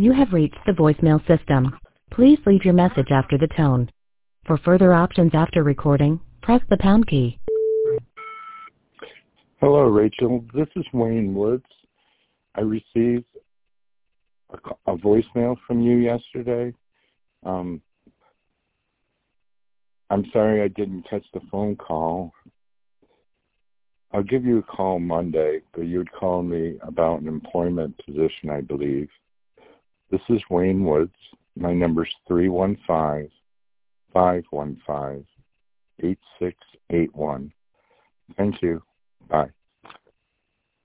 You have reached the voicemail system. Please leave your message after the tone. For further options after recording, press the pound key. Hello, Rachel. This is Wayne Woods. I received a voicemail from you yesterday. I'm sorry I didn't catch the phone call. I'll give you a call Monday, but you'd call me about an employment position, I believe. This is Wayne Woods. My number's 315-515-8681. Thank you. Bye.